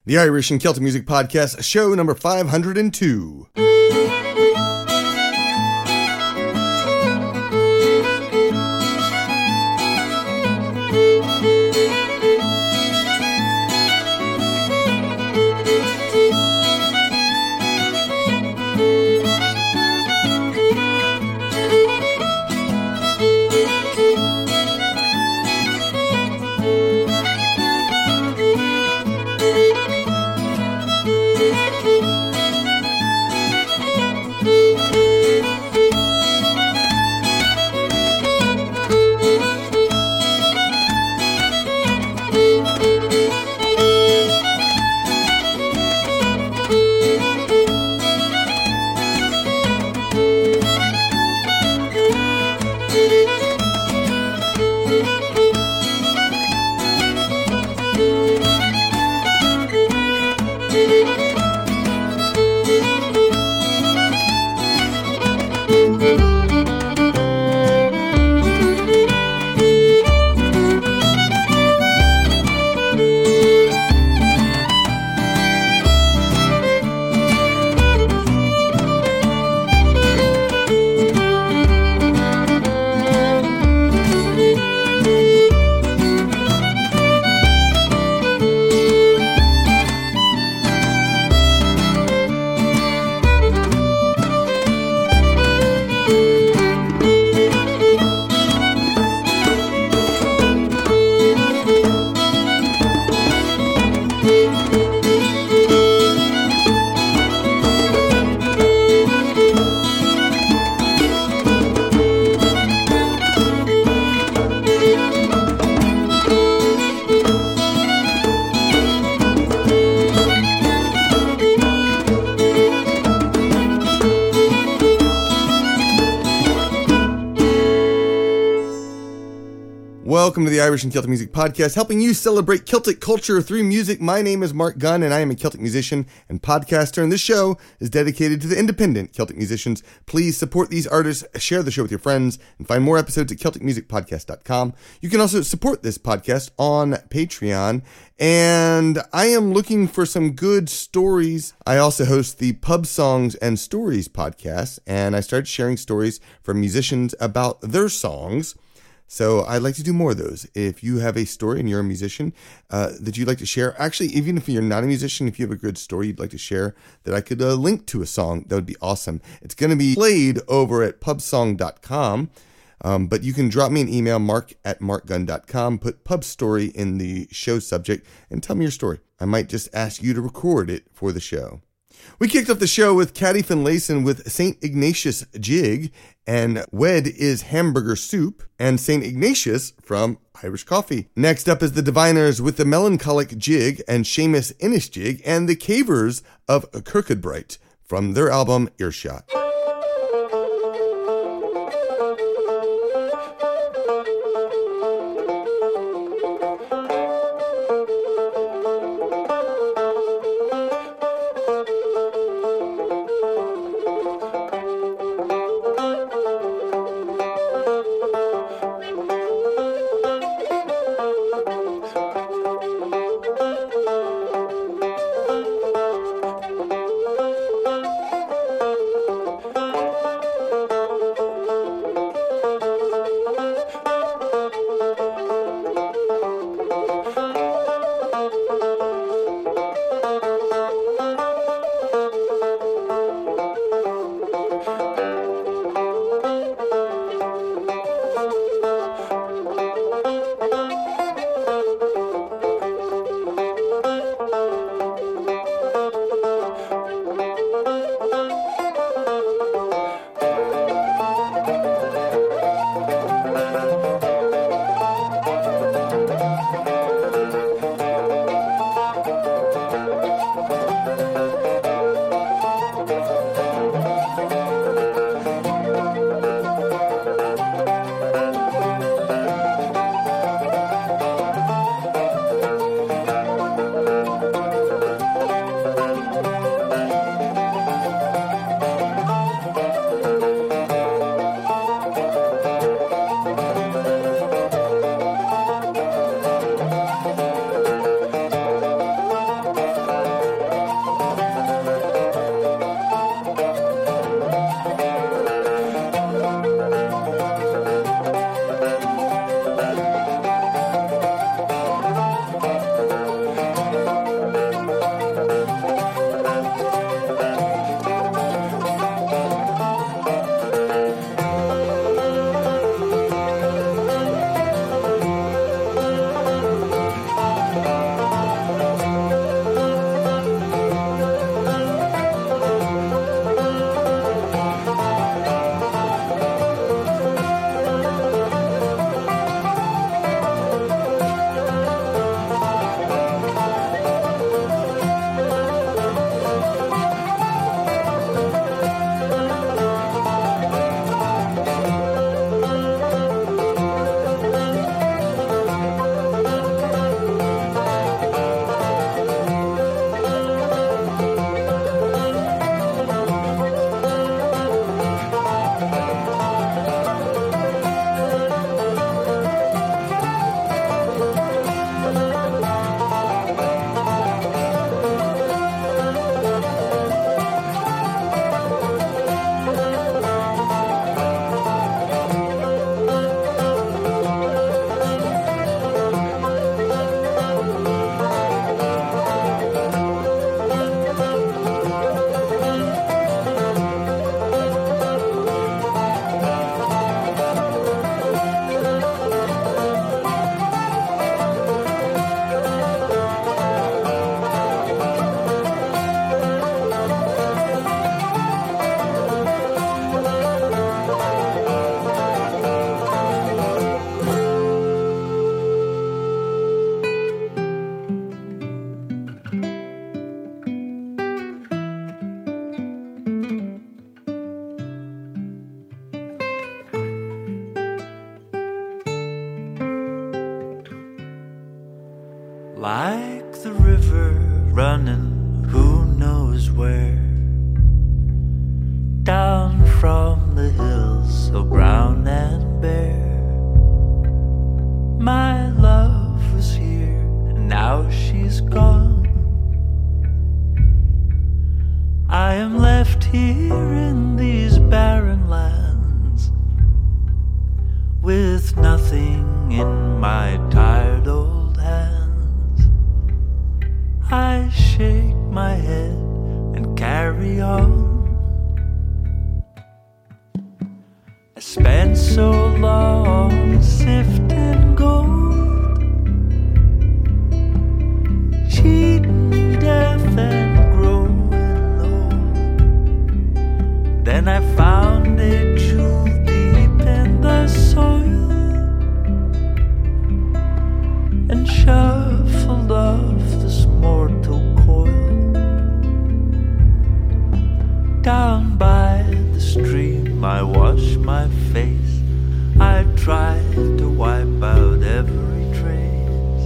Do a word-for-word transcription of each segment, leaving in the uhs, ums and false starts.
The Irish and Celtic Music Podcast, show number five hundred two. Welcome to the Irish and Celtic Music Podcast, helping you celebrate Celtic culture through music. My name is Mark Gunn, and I am a Celtic musician and podcaster, and this show is dedicated to the independent Celtic musicians. Please support these artists, share the show with your friends, and find more episodes at celtic music podcast dot com. You can also support this podcast on Patreon, and I am looking for some good stories. I also host the Pub Songs and Stories podcast, and I started sharing stories from musicians about their songs. So I'd like to do more of those. If you have a story and you're a musician uh, that you'd like to share, actually, even if you're not a musician, if you have a good story you'd like to share that I could uh, link to a song, that would be awesome. It's going to be played over at pub song dot com, um, but you can drop me an email, mark at mark gunn dot com, put pub story in the show subject, and tell me your story. I might just ask you to record it for the show. We kicked off the show with Caddy Finlayson with Saint Ignatius Jig, and Wed is Hamburger Soup, and Saint Ignatius from Irish Coffee. Next up is the Diviners with the Melancholic Jig and Seamus Innes Jig, and the Cavers of Kirkcudbright from their album Earshot. running who knows where, down from the hills so brown and bare. My love was here and now she's gone. I am left here in these barren lands, with nothing in my tired old hands. I shake my head and carry on. I spent so long sifting gold, cheating death and then I found a jewel deep in the soil and shuffled off this mortal coil. Down by the stream I wash my face, I tried to wipe out every trace.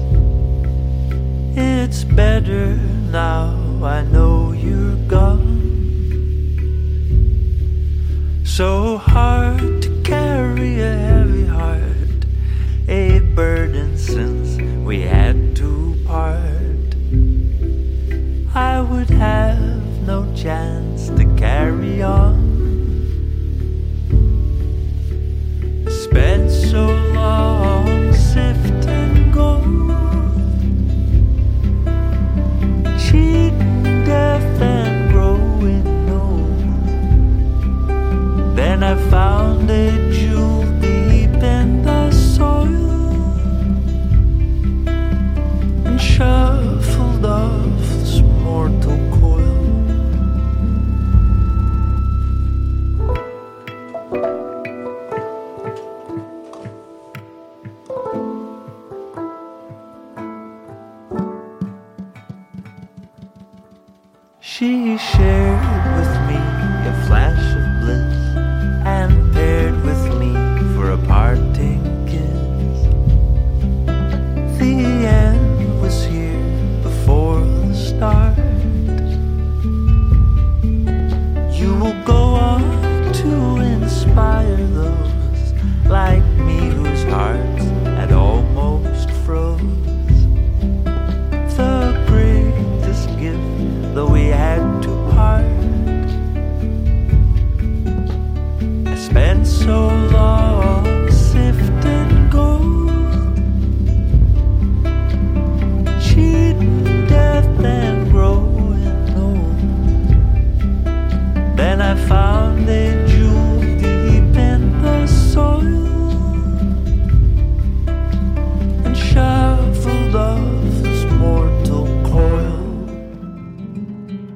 It's better now, I know you're gone. So hard to carry a heavy heart, a burden since we had to part. I would have no chance to carry on. I spent so long sifting gold, cheating death and growing old. Then I found a jewel deep in the soil and shuffled off this mortal coil. She shared with me a flash of bliss and paired with me for a parting kiss. The end was here before the start. You will go on to inspire those like me whose hearts had almost froze. The greatest gift, though we had to part. I spent so long sifting gold, cheating death and growing old. Then I found a jewel deep in the soil and shuffled off this mortal coil.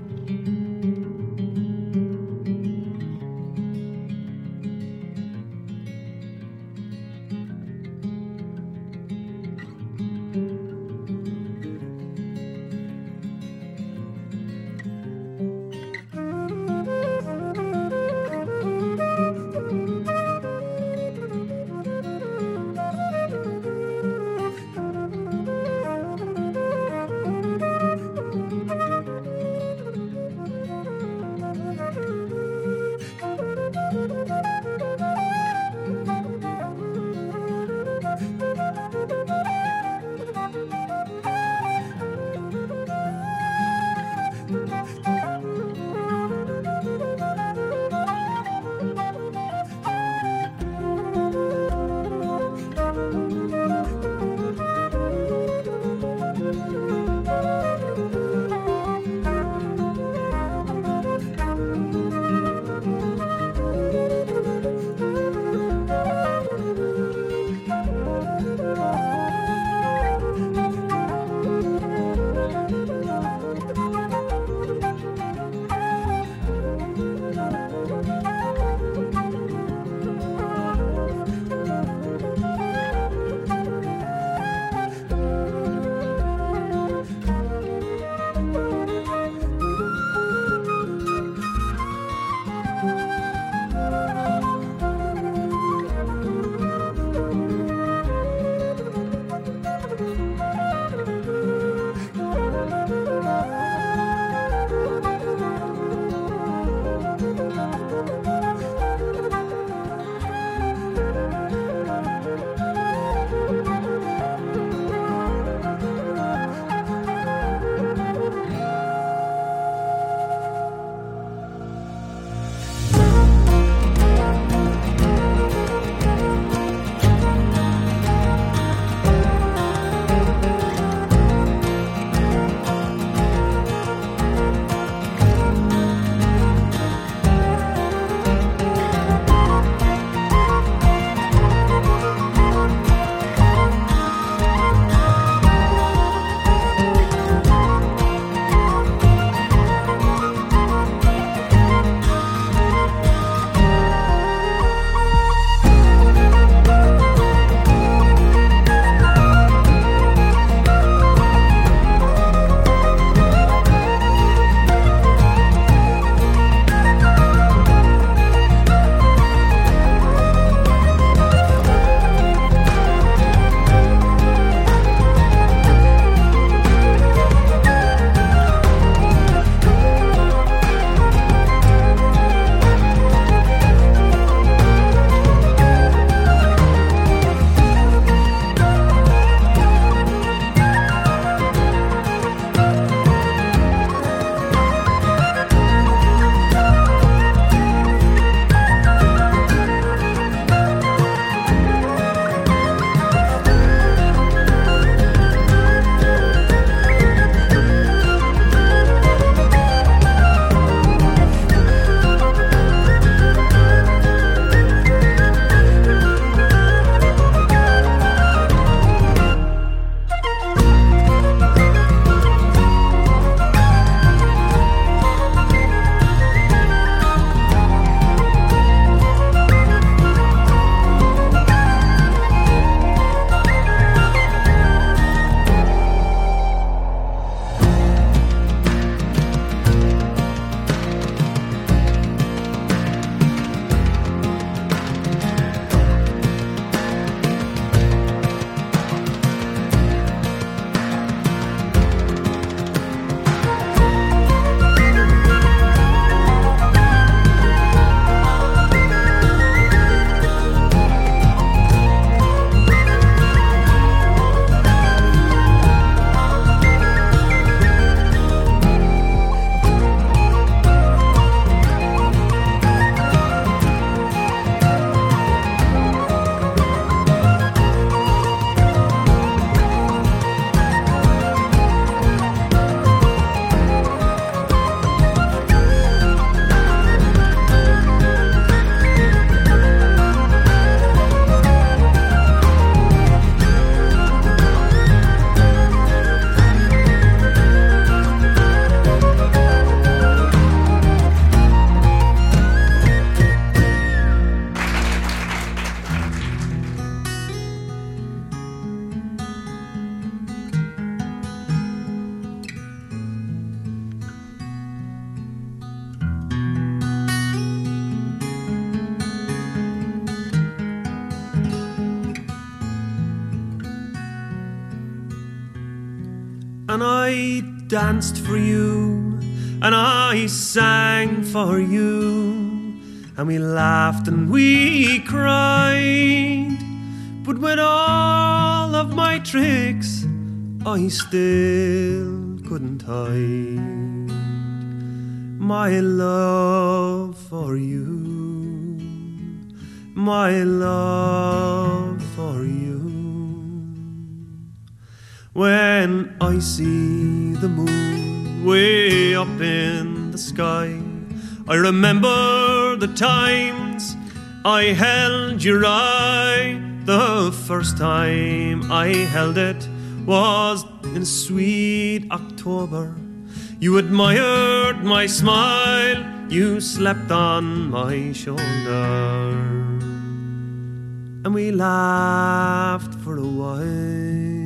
I danced for you, and I sang for you, and we laughed and we cried. But with all of my tricks, I still couldn't hide my love for you, my love for you. When I see the moon way up in the sky, I remember the times I held your eye. The first time I held it was in sweet October. You admired my smile, you slept on my shoulder, and we laughed for a while.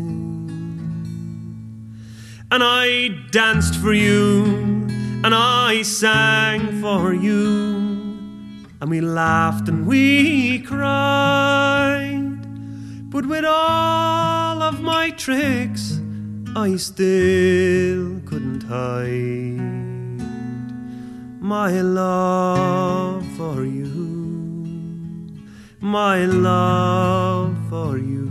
And I danced for you, and I sang for you, and we laughed and we cried. But with all of my tricks, I still couldn't hide my love for you, my love for you.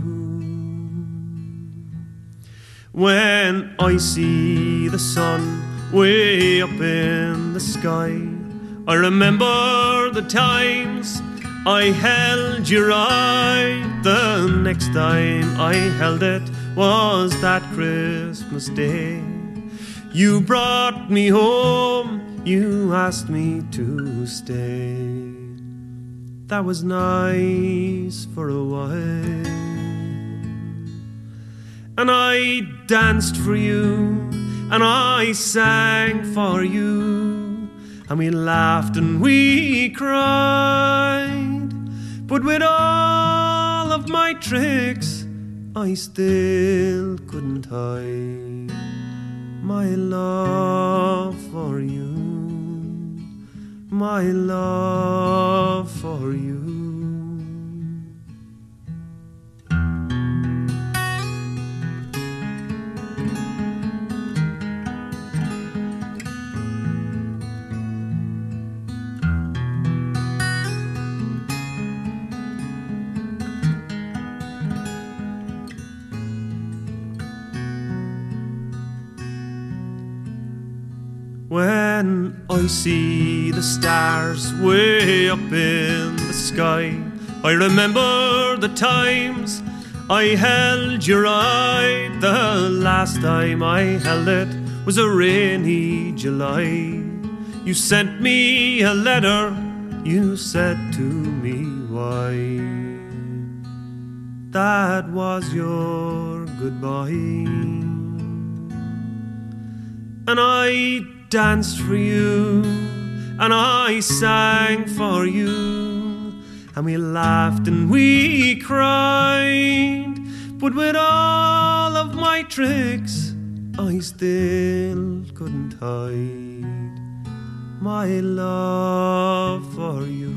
When I see the sun way up in the sky, I remember the times I held your eye. The next time I held it was that Christmas Day. You brought me home, you asked me to stay. That was nice for a while. And I danced for you, and I sang for you, and we laughed and we cried. But with all of my tricks, I still couldn't hide my love for you, my love for you. When I see the stars way up in the sky, I remember the times I held your eye. The last time I held it was a rainy July. You sent me a letter, you said to me why. That was your goodbye. And I danced for you, and I sang for you, and we laughed and we cried. But with all of my tricks, I still couldn't hide my love for you,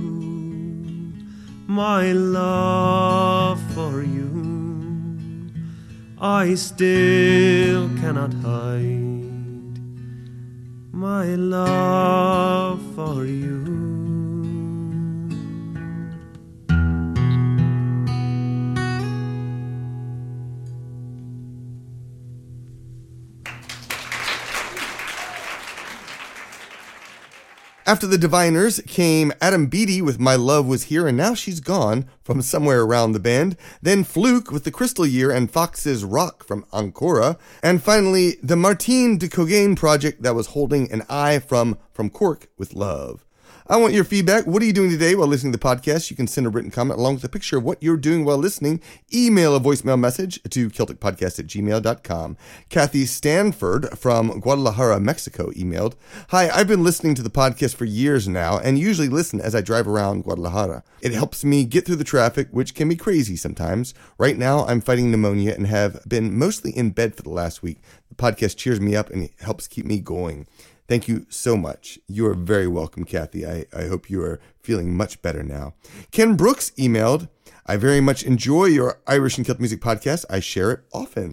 my love for you. I still cannot hide my love for you. After the Diviners came Adam Beatty with My Love Was Here and Now She's Gone from somewhere around the band, then Fluke with The Crystal Year and Fox's Rock from Ancora, and finally the Martine de Cogain project that was holding an eye from From Cork with Love. I want your feedback. What are you doing today while listening to the podcast? You can send a written comment along with a picture of what you're doing while listening. Email a voicemail message to celtic podcast at gmail dot com. Kathy Stanford from Guadalajara, Mexico emailed, "Hi, I've been listening to the podcast for years now and usually listen as I drive around Guadalajara. It helps me get through the traffic, which can be crazy sometimes. Right now, I'm fighting pneumonia and have been mostly in bed for the last week. The podcast cheers me up and helps keep me going. Thank you so much. You are very welcome, Kathy. I, I hope you are feeling much better now." Ken Brooks emailed, "I very much enjoy your Irish and Celtic music podcast. I share it often."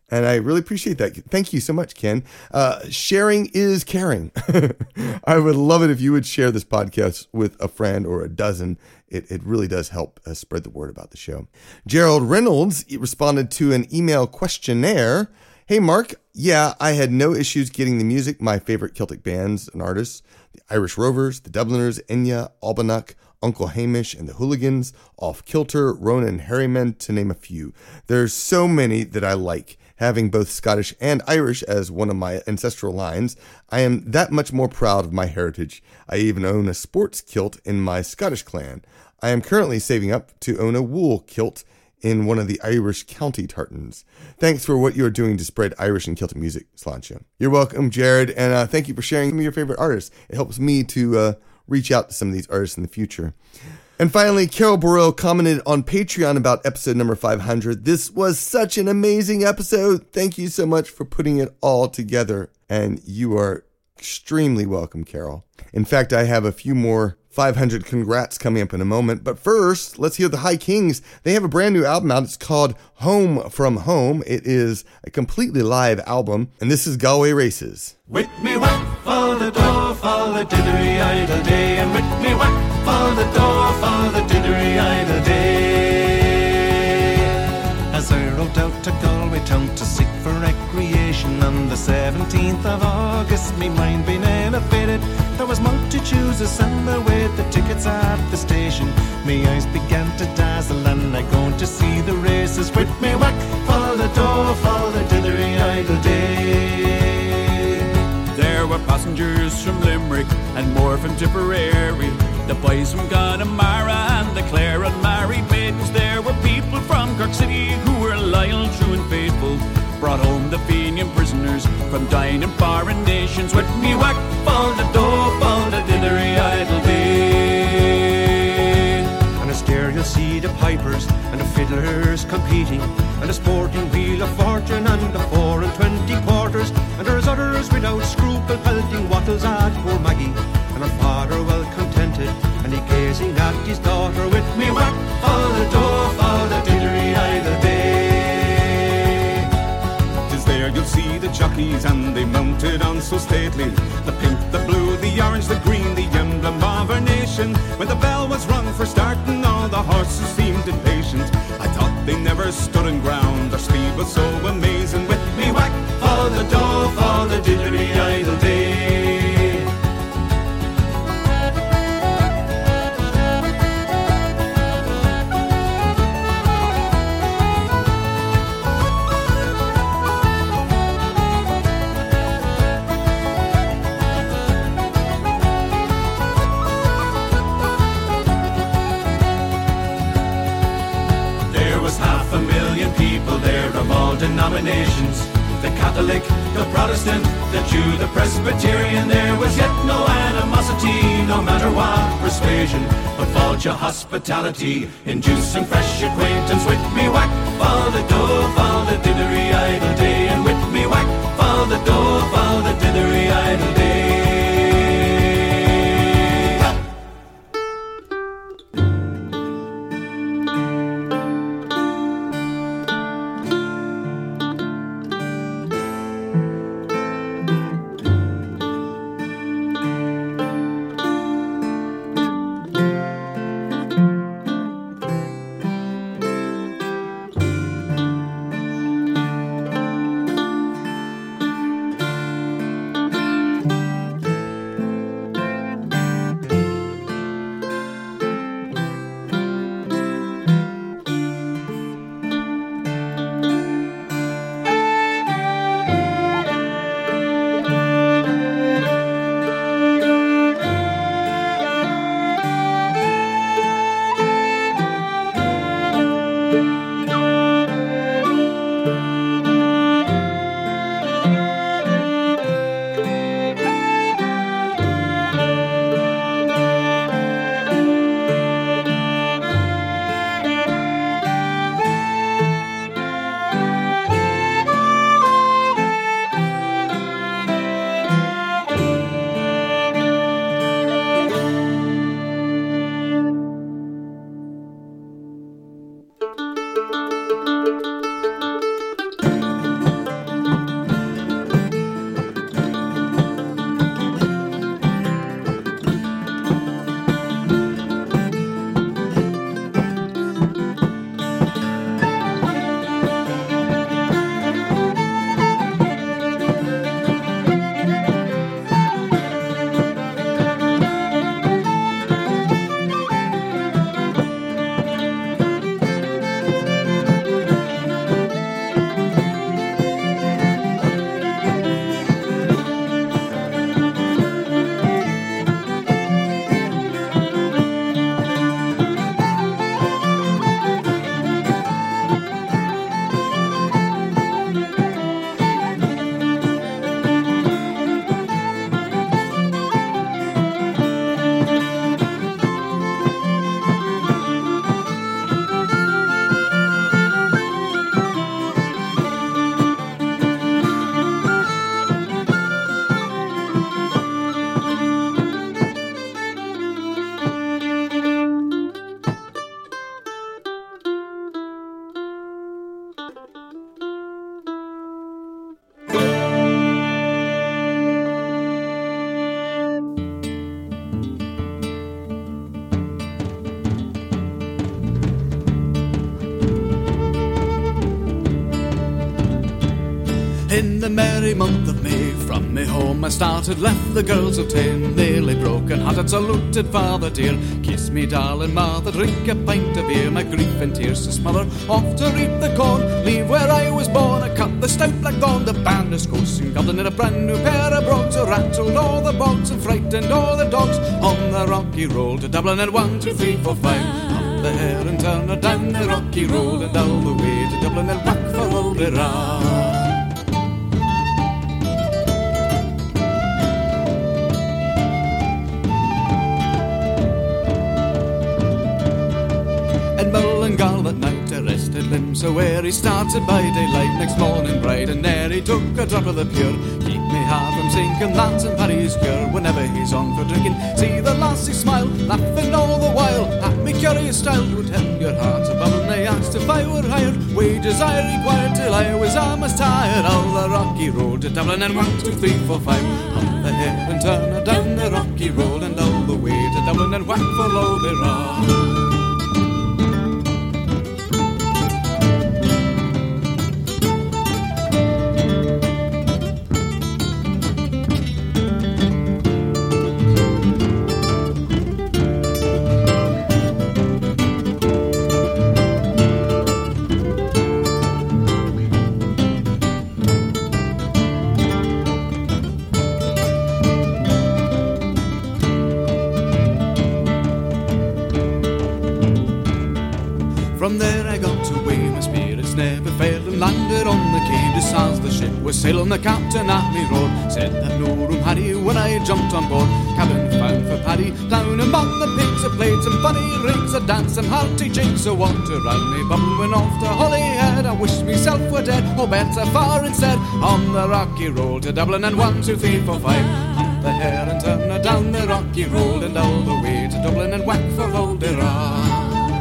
And I really appreciate that. Thank you so much, Ken. Uh, sharing is caring. I would love it if you would share this podcast with a friend or a dozen. It, it really does help uh, spread the word about the show. Gerald Reynolds responded to an email questionnaire. Hey, Mark. Yeah, I had no issues getting the music. My favorite Celtic bands and artists, the Irish Rovers, the Dubliners, Enya, Albanock, Uncle Hamish and the Hooligans, Off Kilter, Ronan and Harrymen, to name a few. There's so many that I like. Having both Scottish and Irish as one of my ancestral lines, I am that much more proud of my heritage. I even own a sports kilt in my Scottish clan. I am currently saving up to own a wool kilt in one of the Irish county tartans. Thanks for what you're doing to spread Irish and Celtic music, Sláinte. You're welcome, Jared, and uh, thank you for sharing some of your favorite artists. It helps me to uh, reach out to some of these artists in the future. And finally, Carol Burrell commented on Patreon about episode number five hundred. This was such an amazing episode. Thank you so much for putting it all together. And you are extremely welcome, Carol. In fact, I have a few more five hundred congrats coming up in a moment. But first, let's hear the High Kings. They have a brand new album out. It's called Home from Home. It is a completely live album. And this is Galway Races. With me whack for the door, for the diddery idle day, and with me whack for the door, for the diddery idle day. As I rode out to Galway town to seek for recreation on the seventeenth of August, me mind being elevated, there was multitudes assembled with the tickets at the station. Me eyes began to dazzle and I going to see the races. With me whack for the door, for the diddery idle day. There were passengers from Limerick and more from Tipperary, the boys from Connemara and the Clare unmarried maidens. There were people from Cork City who were loyal, true and faithful, brought home the Fenian prisoners from dying in foreign nations. With me whack for the door, for the diddery idle day. On a stair you'll see the pipers and the fiddlers competing, and the sporting wheel of fortune and the four and twenty quarters, and there's others without scruple pelting wattles at poor Maggie, and her father well contented and he gazing at his daughter. With me whack for the door, for the diddery idle day. Tis there you'll see the jockeys and they mounted on so stately, the pink, the blue, the orange, the green, the emblem of our nation. When the bell was rung for starting, all the horses seemed impatient. I thought they never stood on ground, their speed was so amazing. With me whack for the door, for the diddery idle day. Denominations, the Catholic, the Protestant, the Jew, the Presbyterian. There was yet no animosity, no matter what persuasion, but vulture hospitality, inducing fresh acquaintance. With me whack for the door, for the diddery idle day, and with me whack for the door, for the diddery idle day. In the merry month of May, from me home I started, left the girls of ten, nearly broken hearted, saluted father dear. Kiss me darling mother, drink a pint of beer, my grief and tears to smother, off to reap the corn, leave where I was born, I cut the stout black dawn, the band is coursing Goblin in a brand new pair of brogues, so rattled all the bogs and frightened all the dogs, on the rocky road to Dublin, and one, two, three, four, five, up the hair and turn her down the rocky road, and all the way to Dublin, and whack for all the round. And Mullingar that night arrested Lim, so where he started by daylight, next morning bright and there he took a drop of the pure, keep me heart from sinking, Lance and Paddy's cure, whenever he's on for drinking, see the lassie smile, laughing all the while, at me curious style, would help your heart above, and they asked if I were hired, wages I required, till I was almost tired, all the rocky road to Dublin, and one, two, three, four, five, up the hill and turn her down the rocky road, and all the way to Dublin, and whack for Loderon. From there I got away, my spirits never failed, and landed on the quay just as the ship was sailing. The captain at me roared, said that no room had he when I jumped on board. Cabin found for Paddy, down among the pigs, I played some funny rigs, I danced some hearty jigs, so water ran me bubbling went off to Holyhead. I wished myself were dead, or better far instead, on the rocky road to Dublin, and one, two, three, four, five, up the hair and turn her down the rocky road, and all the way to Dublin, and whack for Loderon.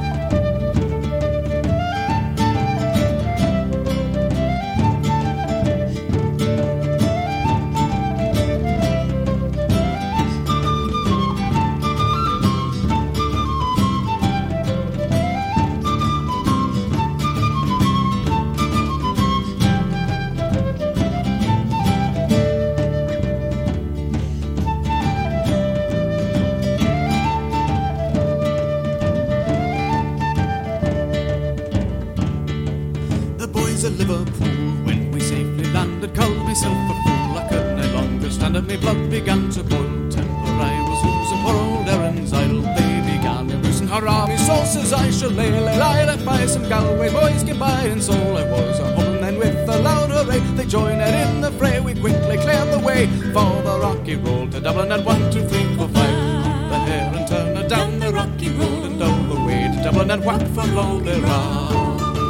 Liverpool, when we safely landed, called myself a fool. I could no longer stand it, my blood began to boil. Temper I was losing, poor old Erin's idle. They began to loosen her army sauces. I shall lay, lay, lie, let by some Galway boys get by, and so I was a home. Then with a loud hooray, they joined it in the fray. We quickly cleared the way for the rocky road to Dublin, at one, two, three, four, five. Up the hair and turn her down the rocky road, and all the way to Dublin, and whack for Loderon.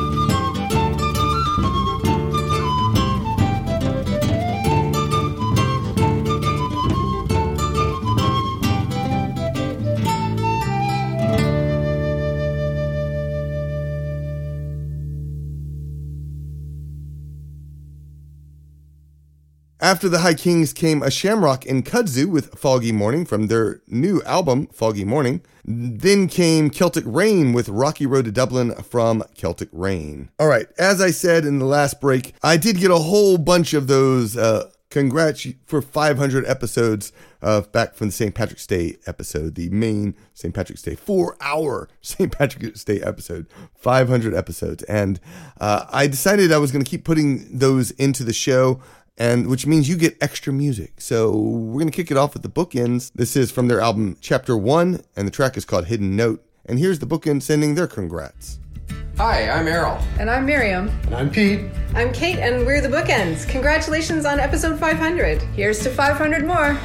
After the High Kings came A Shamrock in Kudzu with Foggy Morning from their new album, Foggy Morning. Then came Celtic Rain with Rocky Road to Dublin from Celtic Rain. All right, as I said in the last break, I did get a whole bunch of those uh, congrats for five hundred episodes of back from the Saint Patrick's Day episode, the main Saint Patrick's Day, four-hour Saint Patrick's Day episode, five hundred episodes. And uh, I decided I was going to keep putting those into the show, and which means you get extra music. So we're going to kick it off with the bookends. This is from their album Chapter one, and the track is called Hidden Note. And here's the bookend sending their congrats. Hi, I'm Errol. And I'm Miriam. And I'm Pete. I'm Kate, and we're the Bookends. Congratulations on episode five hundred. Here's to five hundred more.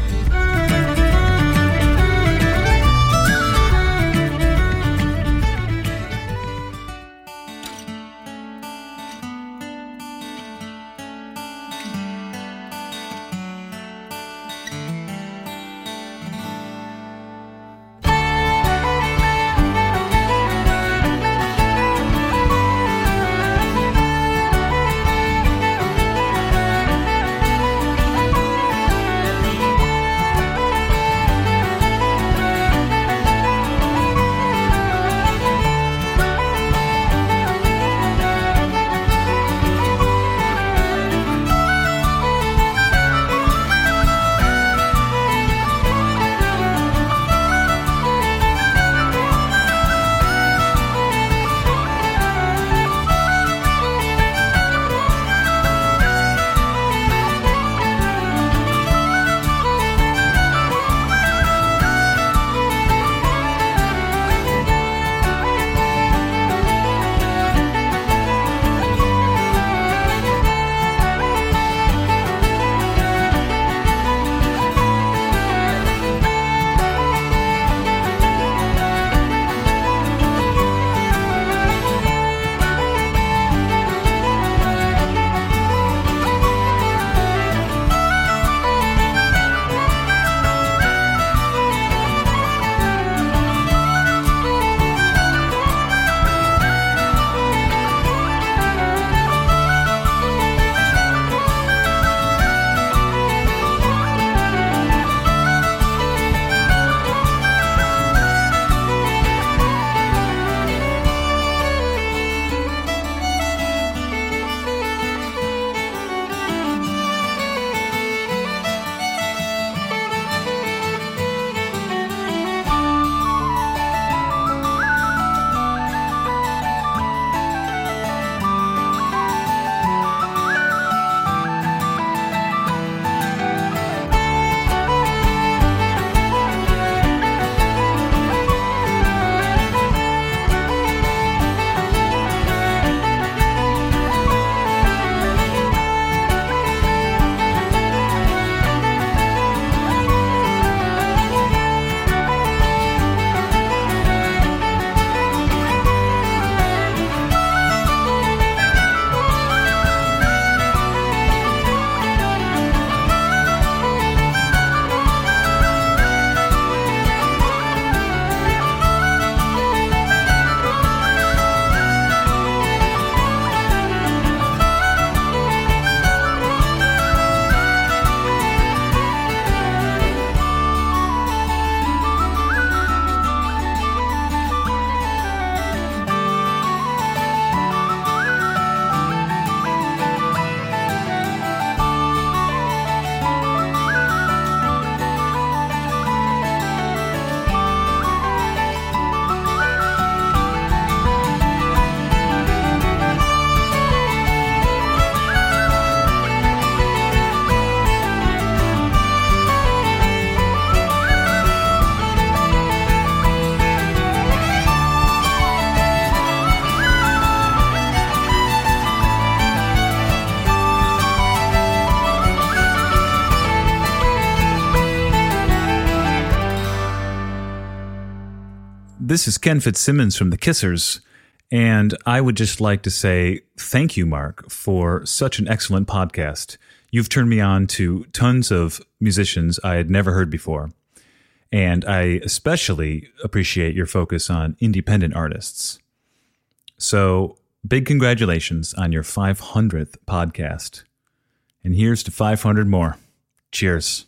This is Ken Fitzsimmons from the Kissers, and I would just like to say thank you, Mark, for such an excellent podcast. You've turned me on to tons of musicians I had never heard before, and I especially appreciate your focus on independent artists. So, big congratulations on your five hundredth podcast. And here's to five hundred more. Cheers.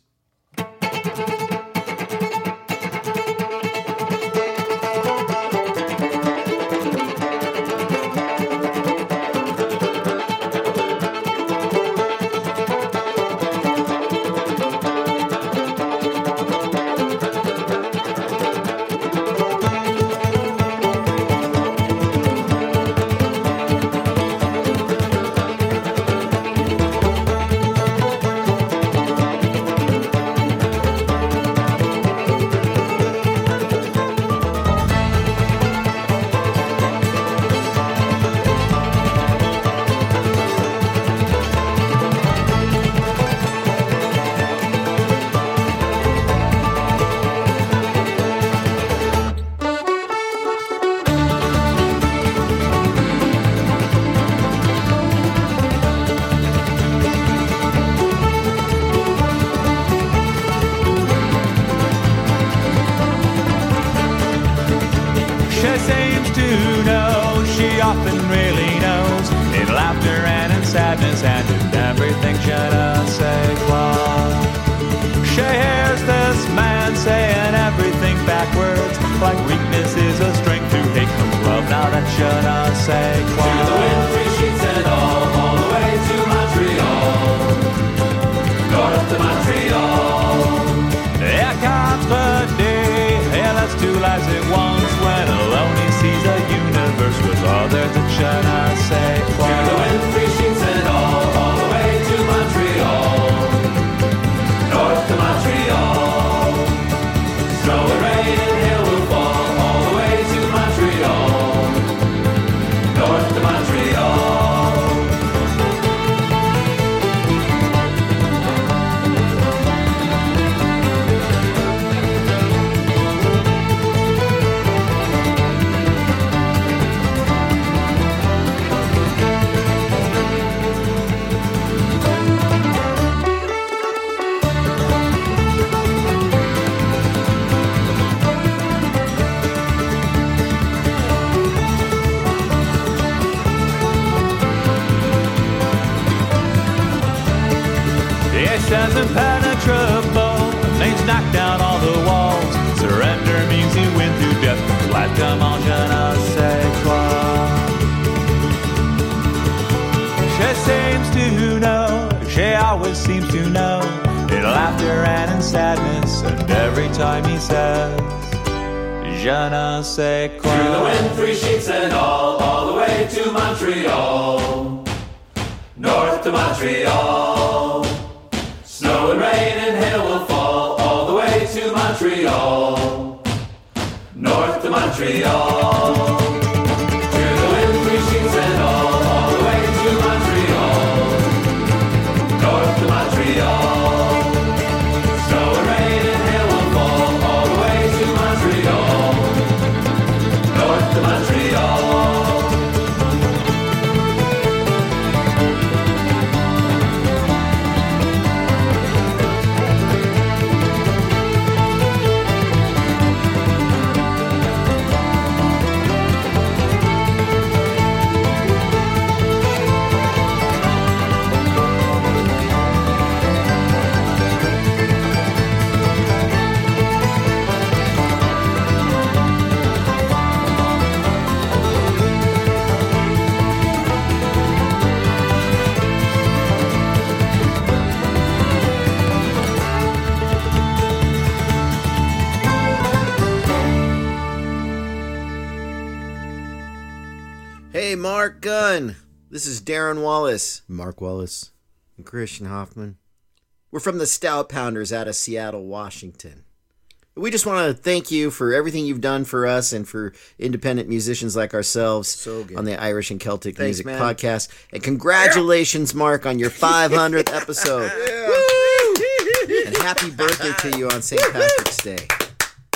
Hey, Mark Gunn. This is Darren Wallace, Mark Wallace, and Christian Hoffman. We're from the Stout Pounders out of Seattle, Washington. We just want to thank you for everything you've done for us and for independent musicians like ourselves so on the Irish and Celtic Thanks, Music man. Podcast. And congratulations, Mark, on your five hundredth episode. Yeah. Woo! And happy birthday to you on Saint Patrick's Day.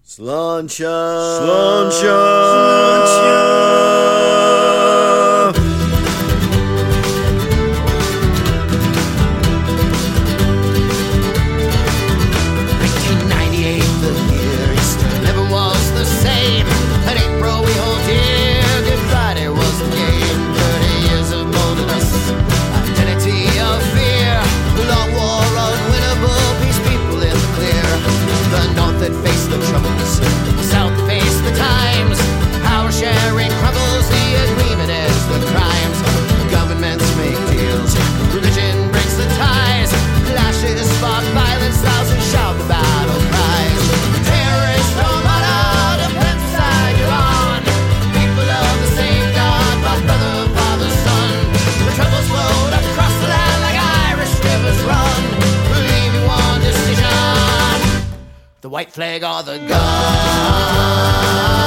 Sláinte. Sláinte. nineteen ninety-eight, the year Easter never was the same. In April we hold dear, Good Friday was the game. Thirty years of boldness, identity of fear. Long war, unwinnable, peace people in the clear. The North that faced the troubles, the South faced the times. Power sharing crumbles, the agreement ends the crimes. Governments make deals, religion breaks the ties. Clashes spark violence, thousands shout the battle cries. Terrorists no matter the fence side you're on. People of the same God, my brother, father, son. The troubles flowed across the land like Irish rivers run. Believe you one decision, the white flag or the gun.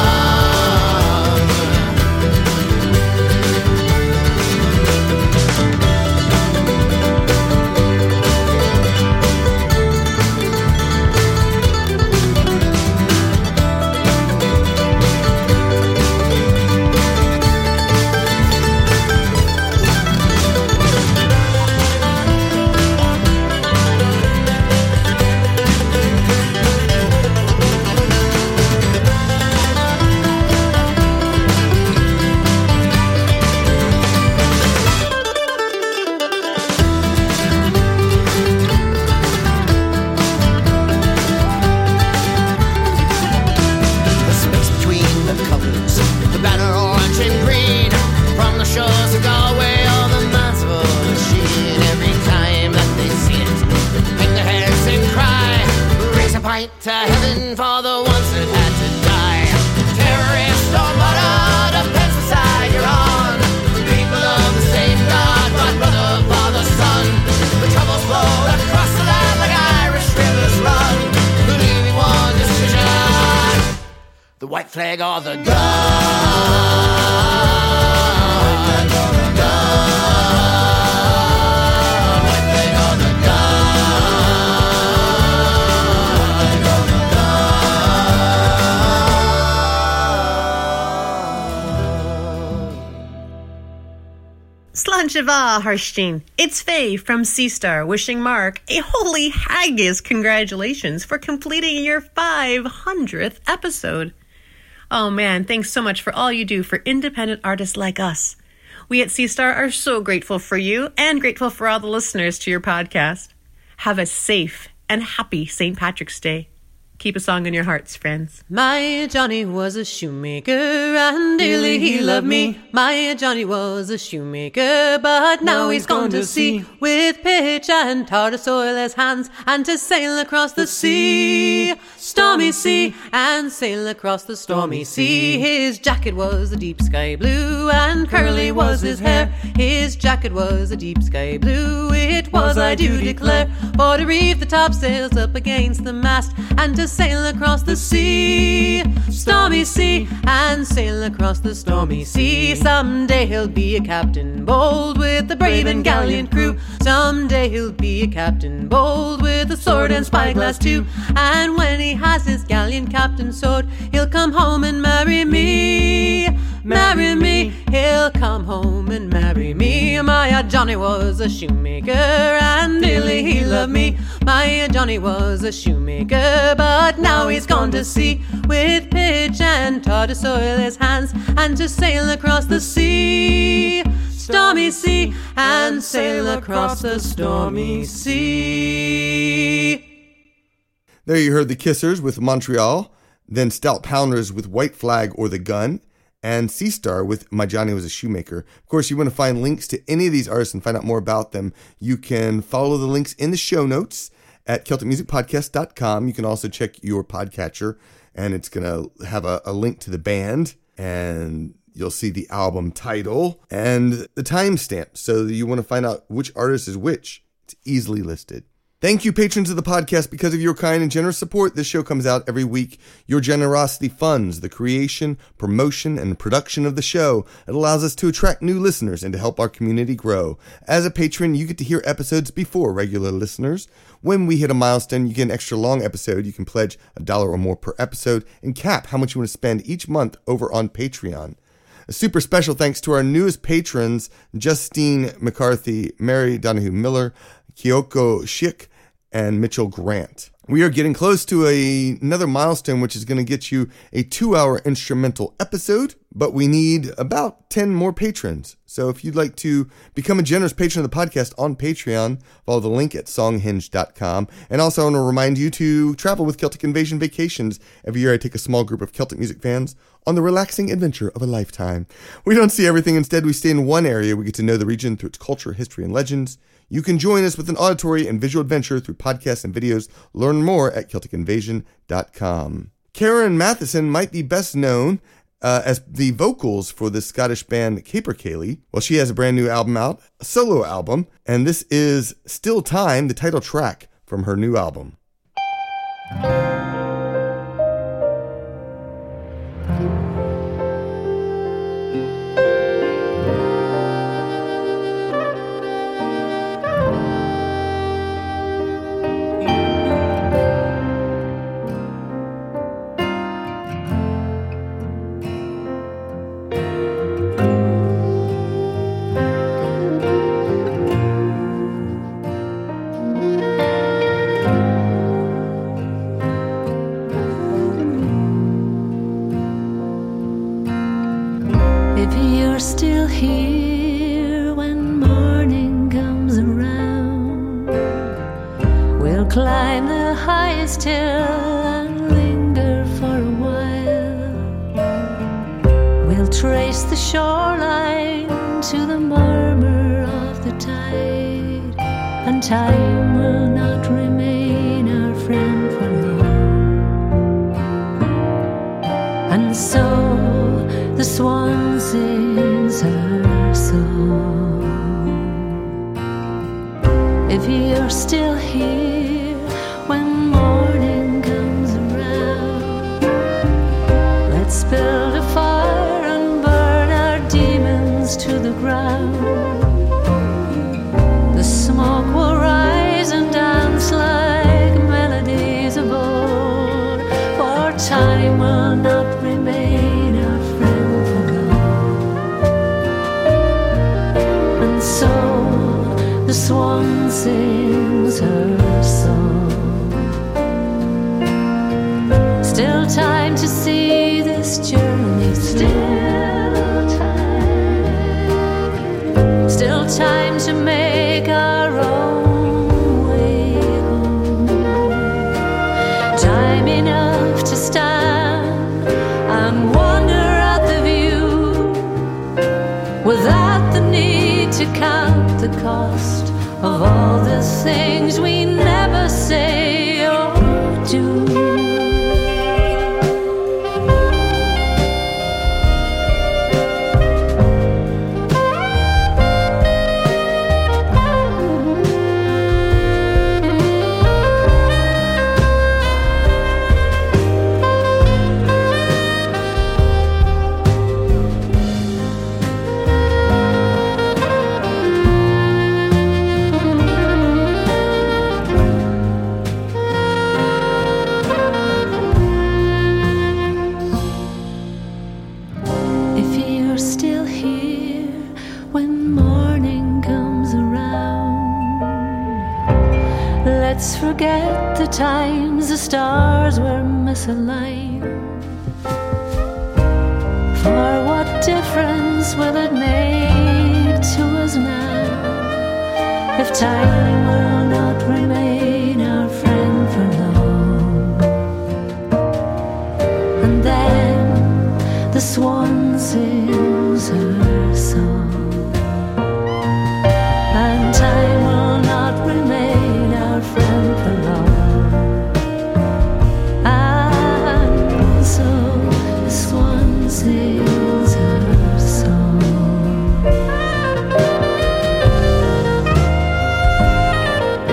The space between the colors, the banner orange and green. From the shores of Galway, all the minds of a machine. Every time that they see it, hang their heads and cry. Raise a pint to heaven for the ones that had to die. Terrorists don't matter, depends what side you're on. People of the same God, my brother, father, son. The troubles flowed across the land like Irish rivers run. Believe me one decision, the white flag or the gun. Sláinte Harstein. It's Faye from Sea Star wishing Mark a holy haggis congratulations for completing your five hundredth episode. Oh man, thanks so much for all you do for independent artists like us. We at Sea Star are so grateful for you and grateful for all the listeners to your podcast. Have a safe and happy Saint Patrick's Day. Keep a song in your hearts, friends. My Johnny was a shoemaker, and dearly he loved me. My Johnny was a shoemaker, but now he's gone to sea, with pitch and tar to soil his hands, and to sail across the sea. Stormy sea, and sail across the stormy sea. His jacket was a deep sky blue, and curly was his hair. His jacket was a deep sky blue, it was, I do declare, for to reef the topsails up against the mast, and to sail across the sea, stormy sea, and sail across the stormy sea. Someday he'll be a captain bold with a brave and gallant crew. Someday he'll be a captain bold with a sword and spyglass too. And when he has his gallant captain's sword, he'll come home and marry me. Marry me, he'll come home and marry me. My Johnny was a shoemaker, and dearly he loved me. My Johnny was a shoemaker, but now he's gone to sea, with pitch and tar to soil his hands, and to sail across the sea, stormy sea, and sail across the stormy sea. There you heard the Kissers with Montreal, then Stout Pounders with White Flag or the Gun, and Sea Star with My Johnny Was a Shoemaker. Of course, you want to find links to any of these artists and find out more about them, you can follow the links in the show notes at Celtic Music Podcast dot com. You can also check your podcatcher, and it's going to have a, a link to the band, and you'll see the album title and the timestamp. So you want to find out which artist is which. It's easily listed. Thank you, patrons of the podcast. Because of your kind and generous support, this show comes out every week. Your generosity funds the creation, promotion, and production of the show. It allows us to attract new listeners and to help our community grow. As a patron, you get to hear episodes before regular listeners. When we hit a milestone, you get an extra long episode. You can pledge a dollar or more per episode and cap how much you want to spend each month over on Patreon. A super special thanks to our newest patrons, Justine McCarthy, Mary Donahue Miller, Kyoko Schick, and Mitchell Grant. We are getting close to a, another milestone, which is going to get you a two-hour instrumental episode, but we need about ten more patrons. So if you'd like to become a generous patron of the podcast on Patreon, follow the link at songhinge dot com. And also I want to remind you to travel with Celtic Invasion Vacations. Every year I take a small group of Celtic music fans on the relaxing adventure of a lifetime. We don't see everything. Instead, we stay in one area. We get to know the region through its culture, history, and legends. You can join us with an auditory and visual adventure through podcasts and videos. Learn more at Celtic Invasion dot com. Karen Matheson might be best known uh, as the vocals for the Scottish band Capercaillie. Well, she has a brand new album out, a solo album, and this is Still Time, the title track from her new album. Time will not remain our friend for long. And so the swan sings her song. If you're still here when morning comes around, let's build a fire and burn our demons to the ground. The smoke will rise and dance like melodies of old, for time will not remain our friend for long. And so the swan sings her song. Still time to see this journey, still time, still time to make our own way home. Time enough to stand and wonder at the view without the need to count the cost of all the things we never say or do. Let's forget the times the stars were misaligned. For what difference will it make to us now if time will not remain our friend for long? And then the swan sings her song, and time will not remain our friend for long. And so the swan sings her song.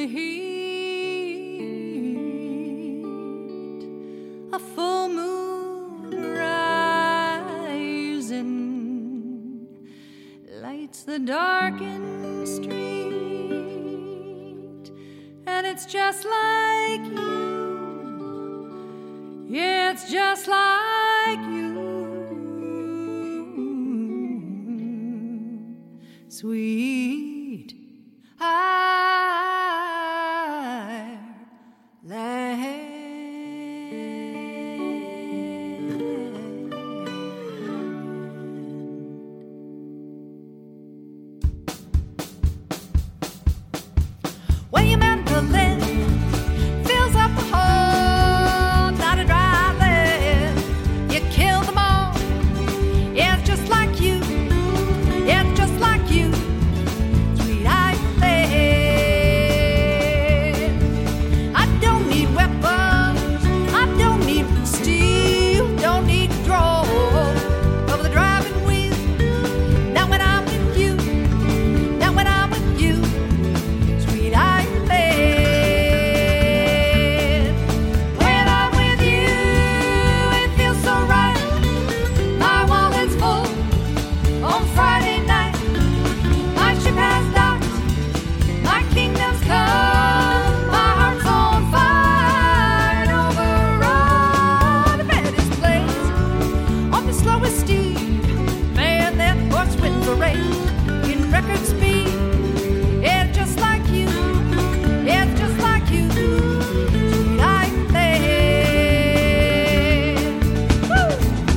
the heat, a full moon rising lights the darkened street, and it's just like you. Yeah, it's just like you. Sweet Ireland. When your mandolin fills up the whole not a dry land, you kill them all. Yeah, it's just like you. Yeah, it's just like you. Sweet Ireland. I don't need weapons. I don't need steel. Don't need to draw over the driving wheel. Not when I'm with you. Not when I'm with you. Sweet Ireland. When I'm with you, it feels so right. My wallet's full on Friday night. My ship has docked. My kingdom's come. My heart's on fire. And over the baddest place, on the slowest steed, man, that horse wins the race in record speed. Yeah, just like you. Yeah, just like you. Sweet Ireland. Woo!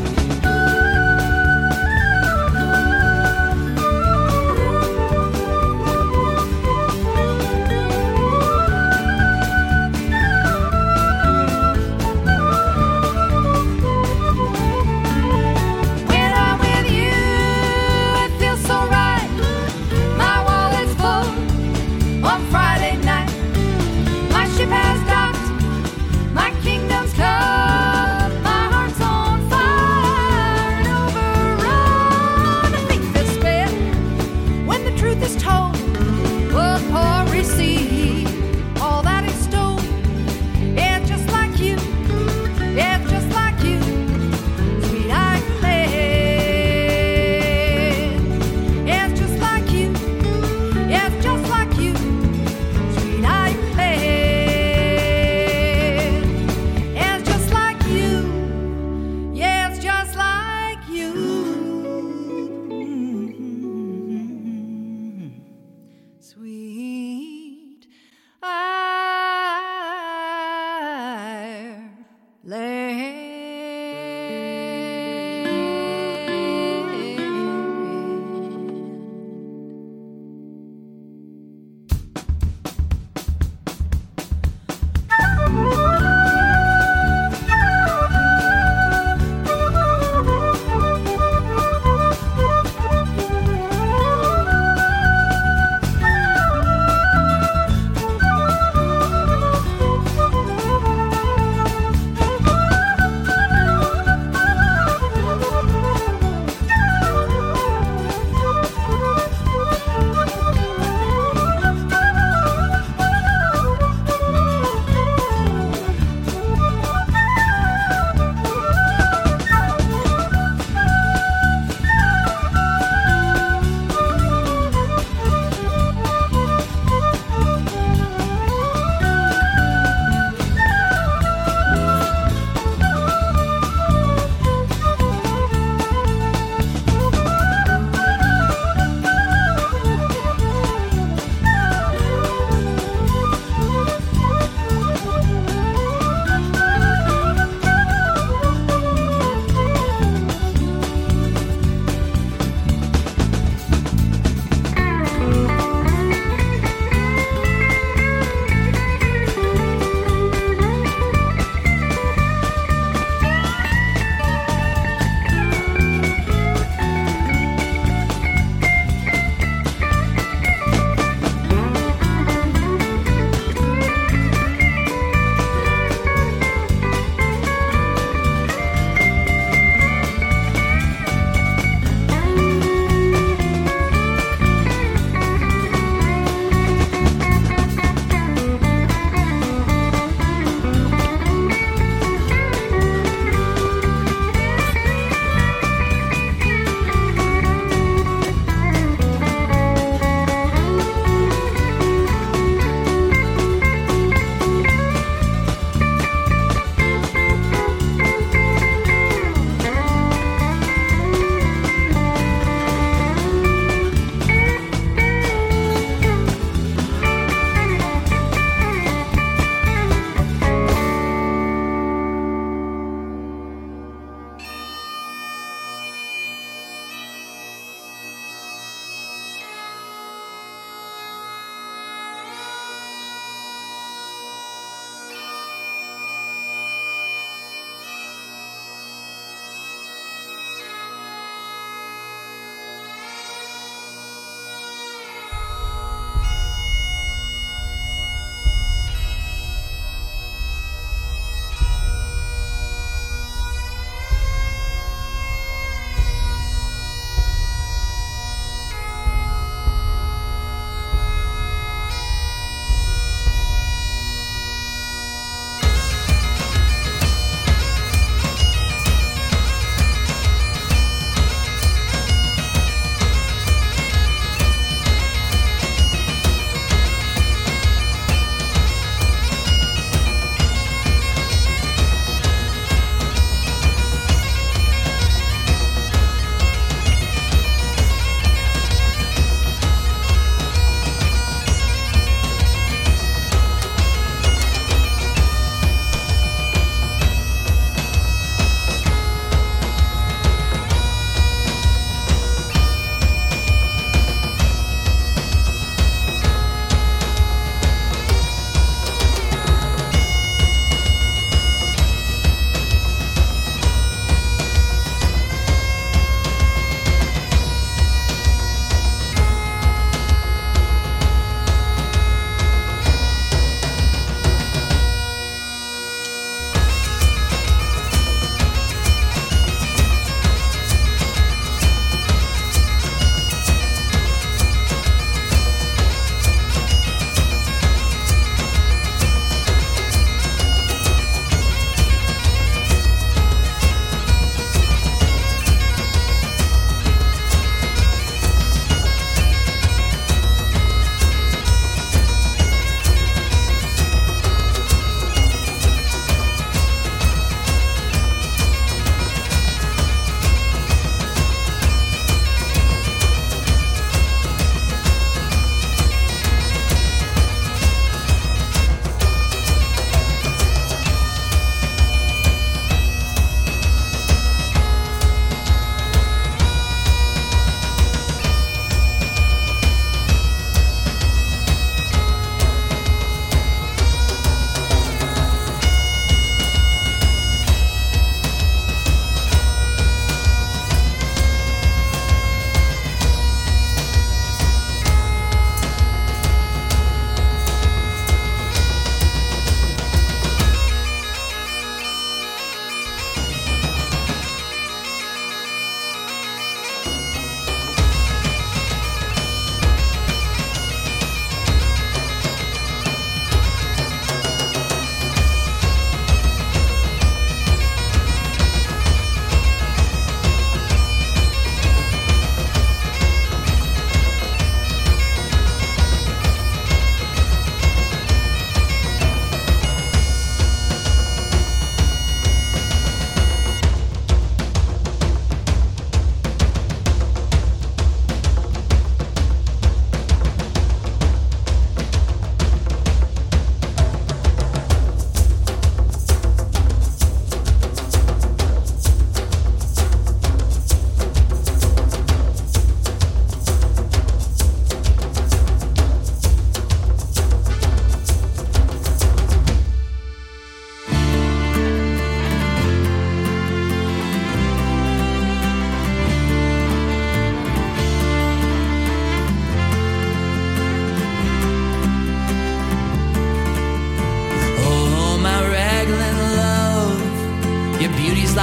When I'm with you, it feels so right. My wallet's full on Friday night. My ship has docked. My kingdom's come. My heart's on fire and overrun. The faith is spent when the truth is told. Will poor receive all that is stole. Yeah, just like you. Yeah, just like you. Sweet Ireland. Yeah, it's just like you. Yeah, it's just like you. Sweet Ireland. Yeah, it's just like you. Yeah, it's just like you. Sweet Ireland.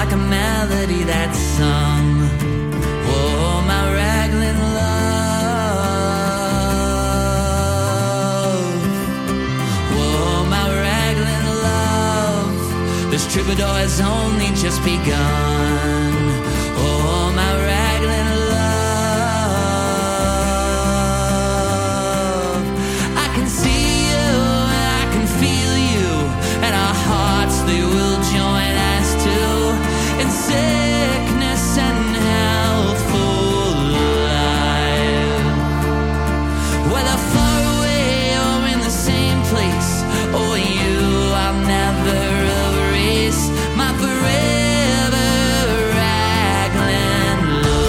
like a melody that's sung. Oh, my raglan love. Oh, my raglan love. This troubadour has only just begun. Oh, my raglan love. I can see you, I can feel you, and our hearts, they will join us too in sickness and healthful life. Whether far away or in the same place, oh, you, I'll never erase my forever raglan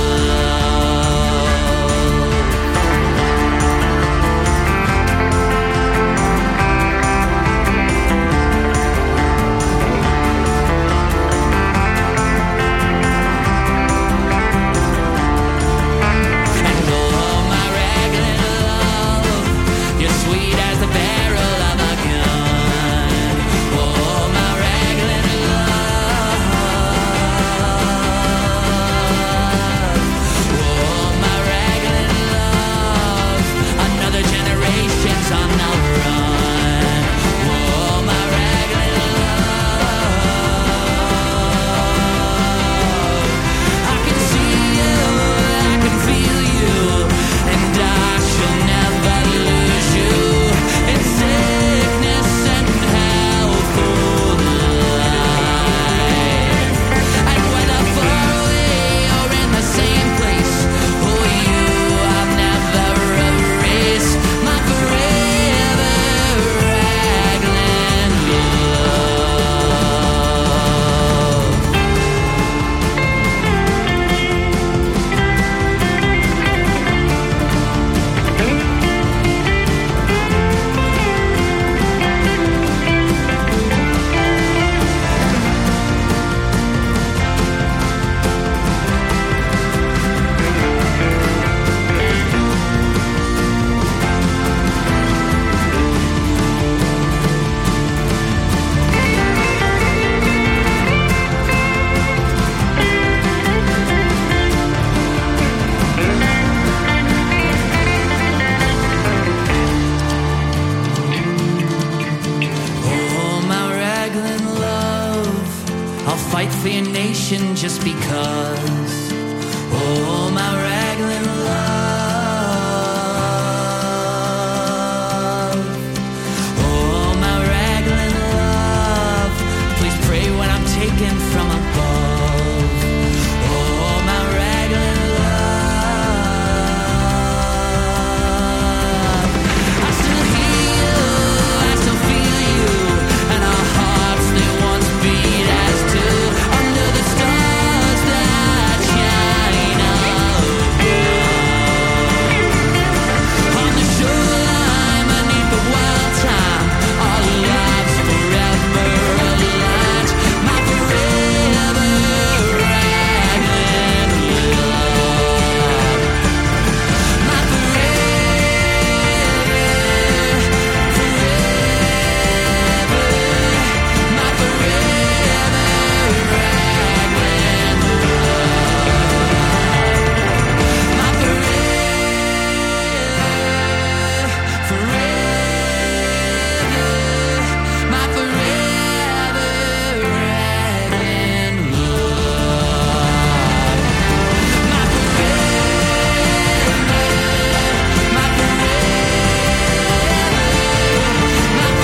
sweet as the barrel of a gun. Oh, my raglan love. Oh, my raglan love. Another generation's on the run. Oh, my raglan love. I can see you, I can feel you, and I shall never lose you in sickness and healthful life. And whether far away or in the same place, oh, you, I've never erased my forever raglan Oh, my raglan love, I'll fight for your nation just because. Oh, my raglan love. Oh, my raglan love. Please pray when I'm taken from above. Oh, my raglan love. I still hear you, I still feel you, and our hearts, they once beat as two under the stars that shine above. On the shoreline beneath the wild time, our lives forever aligned. My forever raglan love. My forever, forever, my forever raglan love. My forever, forever, my forever raglan love. My forever, my forever, my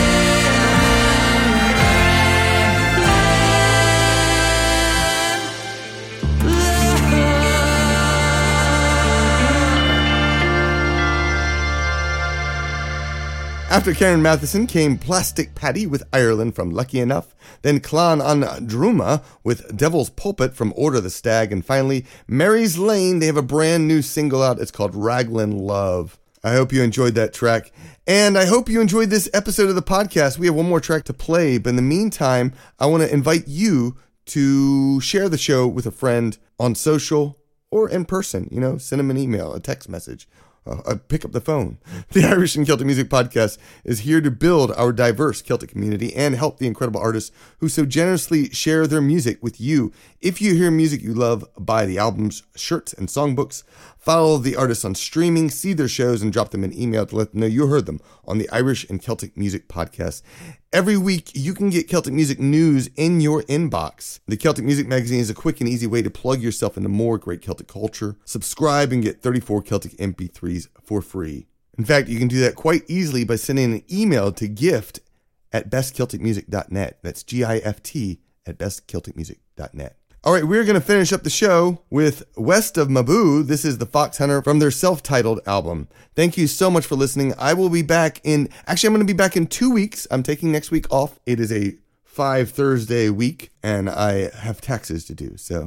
After Karen Matheson came Plastic Patty with Ireland from Lucky Enough, then Clan an Druma with Devil's Pulpit from Order the Stag, and finally Mary's Lane. They have a brand new single out. It's called Raglan Love. I hope you enjoyed that track, and I hope you enjoyed this episode of the podcast. We have one more track to play, but in the meantime, I want to invite you to share the show with a friend on social or in person. You know, send them an email, a text message. uh, pick up the phone. The Irish and Celtic Music Podcast is here to build our diverse Celtic community and help the incredible artists who so generously share their music with you. If you hear music you love, buy the albums, shirts, and songbooks. Follow the artists on streaming, see their shows, and drop them an email to let them know you heard them on the Irish and Celtic Music Podcast. Every week, you can get Celtic music news in your inbox. The Celtic Music Magazine is a quick and easy way to plug yourself into more great Celtic culture. Subscribe and get thirty-four Celtic M P threes for free. In fact, you can do that quite easily by sending an email to gift at best celtic music dot net. That's G I F T at best celtic music dot net. All right, we're going to finish up the show with West of Mabou. This is the Fox Hunter from their self-titled album. Thank you so much for listening. I will be back in, actually, I'm going to be back in two weeks. I'm taking next week off. It is a five Thursday week, and I have taxes to do. So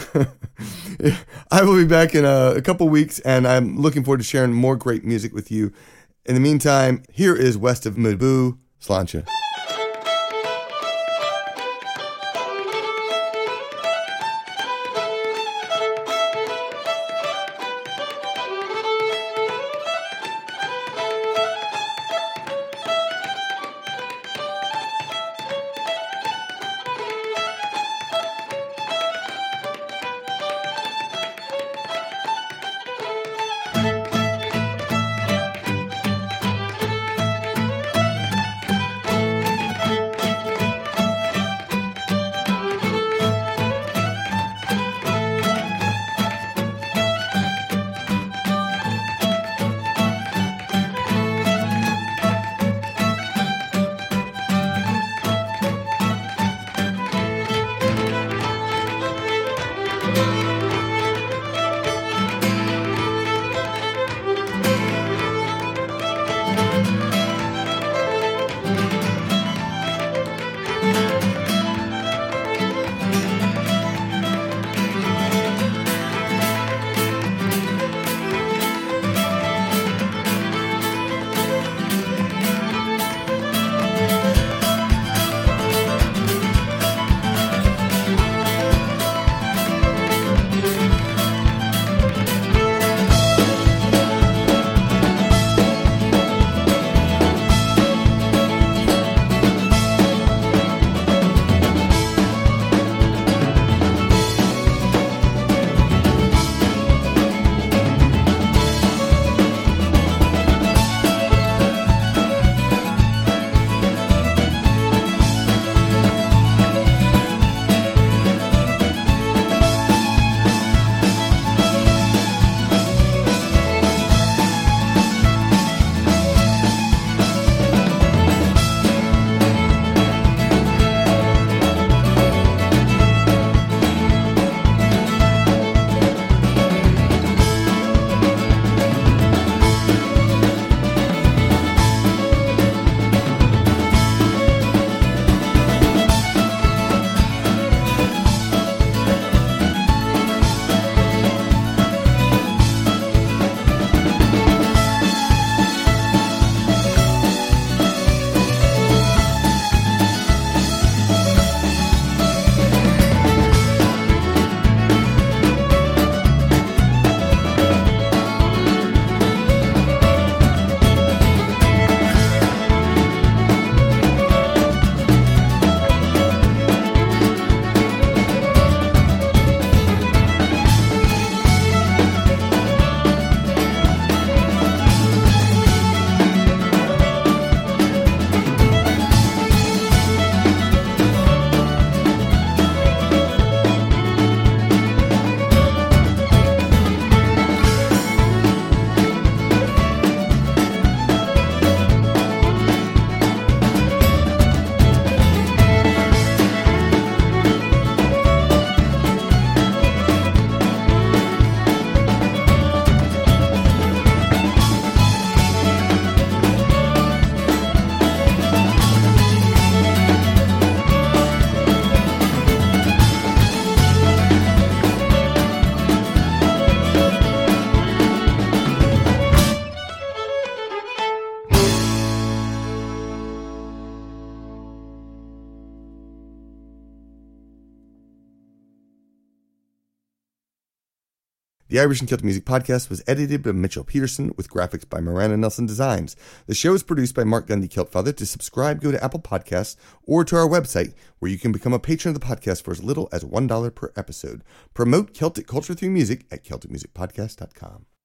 I will be back in a, a couple weeks, and I'm looking forward to sharing more great music with you. In the meantime, here is West of Mabou, Sláinte. The Irish and Celtic Music Podcast was edited by Mitchell Peterson with graphics by Miranda Nelson Designs. The show is produced by Mark Gunn, the Kilt Father. To subscribe, go to Apple Podcasts or to our website, where you can become a patron of the podcast for as little as one dollar per episode. Promote Celtic culture through music at celtic music podcast dot com.